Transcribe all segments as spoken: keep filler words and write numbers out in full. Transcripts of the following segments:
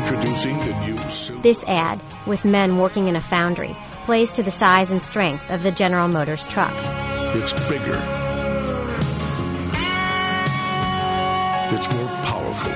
Introducing the new Silverado. This ad, with men working in a foundry, plays to the size and strength of the General Motors truck. It's bigger. It's more powerful.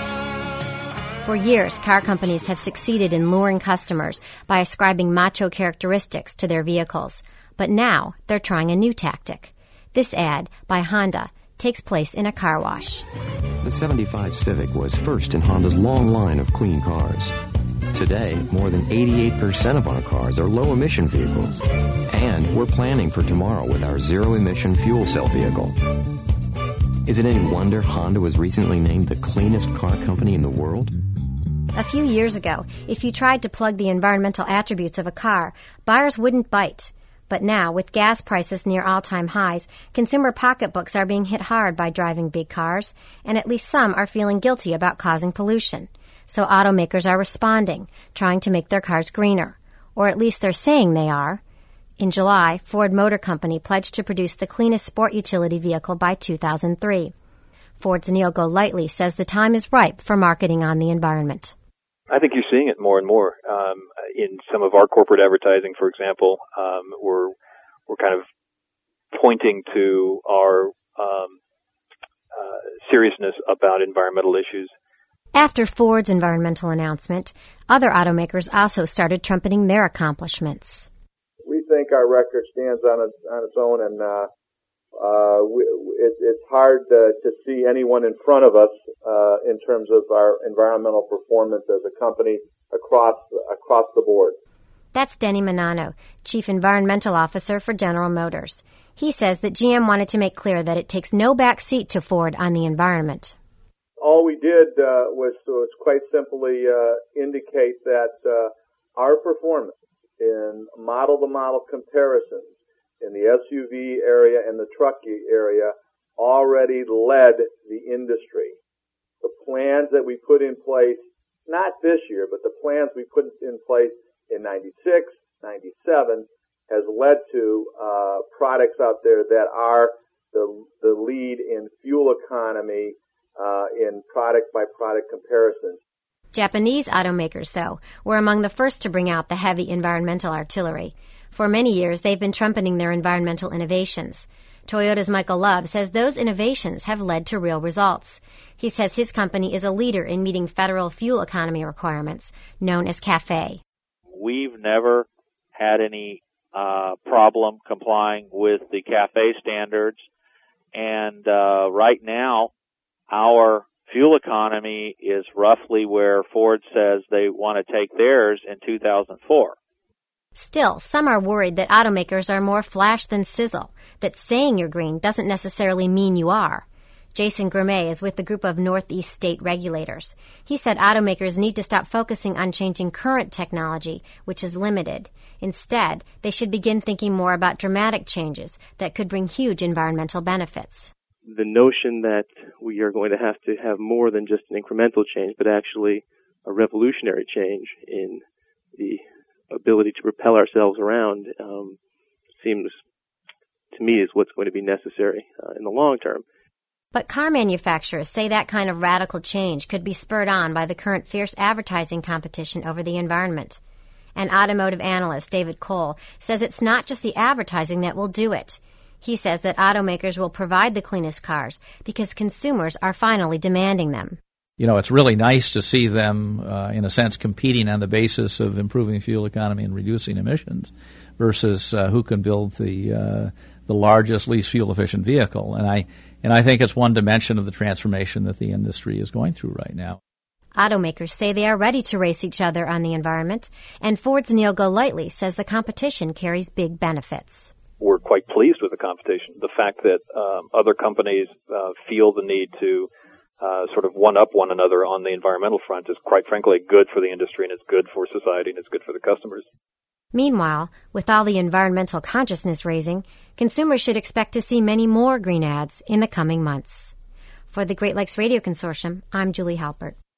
For years, car companies have succeeded in luring customers by ascribing macho characteristics to their vehicles. But now, they're trying a new tactic. This ad, by Honda, takes place in a car wash. The seventy-five Civic was first in Honda's long line of clean cars. Today, more than eighty-eight percent of our cars are low-emission vehicles. And we're planning for tomorrow with our zero-emission fuel cell vehicle. Is it any wonder Honda was recently named the cleanest car company in the world? A few years ago, if you tried to plug the environmental attributes of a car, buyers wouldn't bite. But now, with gas prices near all-time highs, consumer pocketbooks are being hit hard by driving big cars, and at least some are feeling guilty about causing pollution. So automakers are responding, trying to make their cars greener. Or at least they're saying they are. In July, Ford Motor Company pledged to produce the cleanest sport utility vehicle by two thousand three. Ford's Neil Golightly says the time is ripe for marketing on the environment. I think you're seeing it more and more. Um, in some of our corporate advertising, for example, um, we're we're kind of pointing to our um, uh, seriousness about environmental issues. After Ford's environmental announcement, other automakers also started trumpeting their accomplishments. We think our record stands on its, on its own, and uh, uh, we, it, it's hard uh, to see anyone in front of us uh, in terms of our environmental performance as a company across across the board. That's Denny Manano, Chief Environmental Officer for General Motors. He says that G M wanted to make clear that it takes no back seat to Ford on the environment. All we did uh, was, was quite simply uh, indicate that uh, our performance in model-to-model comparisons in the S U V area and the truck area already led the industry. The plans that we put in place, not this year, but the plans we put in place in ninety-six, ninety-seven, has led to uh, products out there that are the, the lead in fuel economy uh, in product-by-product comparisons. Japanese automakers, though, were among the first to bring out the heavy environmental artillery. For many years, they've been trumpeting their environmental innovations. Toyota's Michael Love says those innovations have led to real results. He says his company is a leader in meeting federal fuel economy requirements, known as CAFE. We've never had any uh, problem complying with the CAFE standards, and uh, right now, our fuel economy is roughly where Ford says they want to take theirs in two thousand four. Still, some are worried that automakers are more flash than sizzle, that saying you're green doesn't necessarily mean you are. Jason Gourmet is with the group of Northeast state regulators. He said automakers need to stop focusing on changing current technology, which is limited. Instead, they should begin thinking more about dramatic changes that could bring huge environmental benefits. The notion that we are going to have to have more than just an incremental change, but actually a revolutionary change in the ability to propel ourselves around um, seems, to me, is what's going to be necessary uh, in the long term. But car manufacturers say that kind of radical change could be spurred on by the current fierce advertising competition over the environment. And automotive analyst David Cole says it's not just the advertising that will do it. He says that automakers will provide the cleanest cars because consumers are finally demanding them. You know, it's really nice to see them, uh, in a sense, competing on the basis of improving fuel economy and reducing emissions versus uh, who can build the uh, the largest, least fuel-efficient vehicle. And I and I think it's one dimension of the transformation that the industry is going through right now. Automakers say they are ready to race each other on the environment, and Ford's Neil Golightly says the competition carries big benefits. We're quite pleased with the competition. The fact that um, other companies uh, feel the need to uh, sort of one-up one another on the environmental front is, quite frankly, good for the industry, and it's good for society, and it's good for the customers. Meanwhile, with all the environmental consciousness raising, consumers should expect to see many more green ads in the coming months. For the Great Lakes Radio Consortium, I'm Julie Halpert.